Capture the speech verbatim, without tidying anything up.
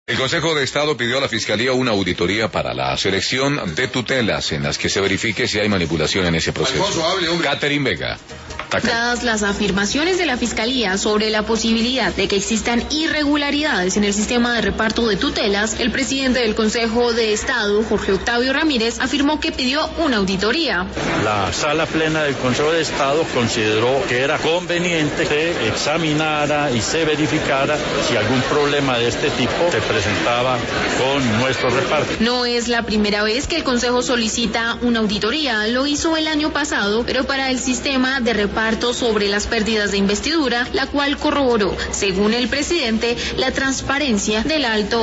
El Consejo de Estado pidió a la Fiscalía una auditoría para la selección de tutelas en las que se verifique si hay manipulación en ese proceso. Catherine Vega. Dadas las afirmaciones de la Fiscalía sobre la posibilidad de que existan irregularidades en el sistema de reparto de tutelas, el presidente del Consejo de Estado, Jorge Octavio Ramírez, afirmó que pidió una auditoría. La Sala Plena del Consejo de Estado consideró que era conveniente que se examinara y se verificara si algún problema de este tipo se presentaba con nuestro reparto. No es la primera vez que el Consejo solicita una auditoría, lo hizo el año pasado, pero para el sistema de reparto sobre las pérdidas de investidura, la cual corroboró, según el presidente, la transparencia del alto